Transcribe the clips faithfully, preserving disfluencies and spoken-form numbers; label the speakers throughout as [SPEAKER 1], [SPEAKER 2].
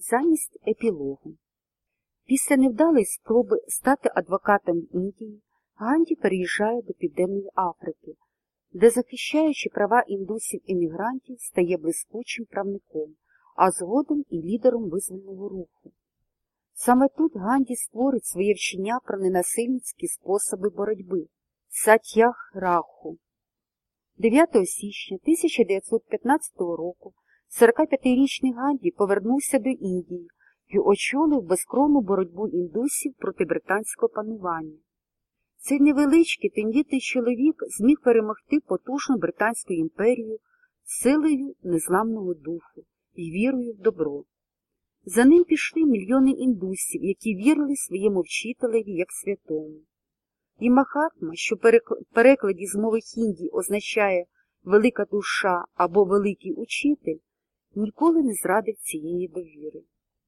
[SPEAKER 1] замість епілогу. Після невдалої спроби стати адвокатом в Індії, Ганді переїжджає до Південної Африки, де, захищаючи права індусів-емігрантів, стає блискучим правником, а згодом і лідером визвольного руху. Саме тут Ганді створить своє вчення про ненасильницькі способи боротьби – сатьяграху. дев'ятого січня тисяча дев'ятсот п'ятнадцятого року сорокап'ятирічний Ганді повернувся до Індії і очолив безкровну боротьбу індусів проти британського панування. Цей невеличкий, тендітний чоловік зміг перемогти потужну Британську імперію силою незламного духу і вірою в добро. За ним пішли мільйони індусів, які вірили своєму вчителеві як святому. І Махатма, що в перекладі з мови хінді означає «велика душа» або «великий учитель», ніколи не зрадив цієї довіри.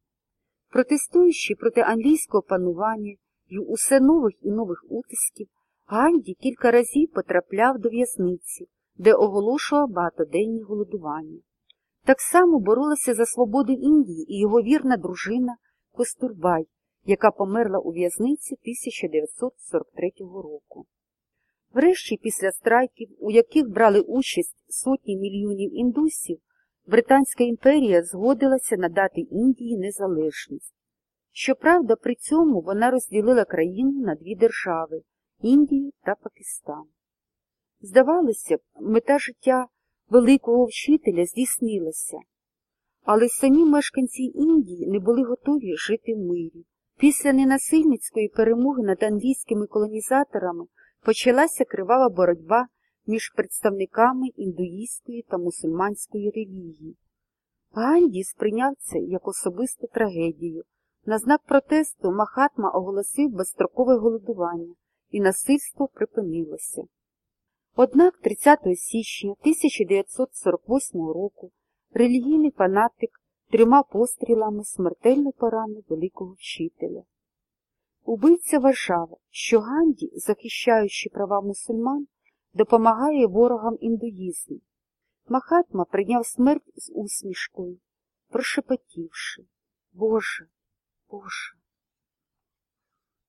[SPEAKER 1] Протестуючи проти англійського панування і усе нових і нових утисків, Ганді кілька разів потрапляв до в'язниці, де оголошував багатоденні голодування. Так само боролася за свободу Індії і його вірна дружина Костурбай, яка померла у в'язниці тисяча дев'ятсот сорок третього року. Врешті, після страйків, у яких брали участь сотні мільйонів індусів, Британська імперія згодилася надати Індії незалежність. Щоправда, при цьому вона розділила країну на дві держави – Індію та Пакистан. Здавалося б, мета життя великого вчителя здійснилася, але самі мешканці Індії не були готові жити в мирі. Після ненасильницької перемоги над англійськими колонізаторами почалася кривава боротьба між представниками індуїстської та мусульманської релігії. Ганді сприйняв це як особисту трагедію. На знак протесту Махатма оголосив безстрокове голодування, і насильство припинилося. Однак тридцятого січня тисяча дев'ятсот сорок восьмого року релігійний фанатик трьома пострілами смертельно поранив великого вчителя. Убивця вважав, що Ганді, захищаючи права мусульман, допомагає ворогам індуїзму. Махатма прийняв смерть з усмішкою, прошепотівши: «Боже, Боже».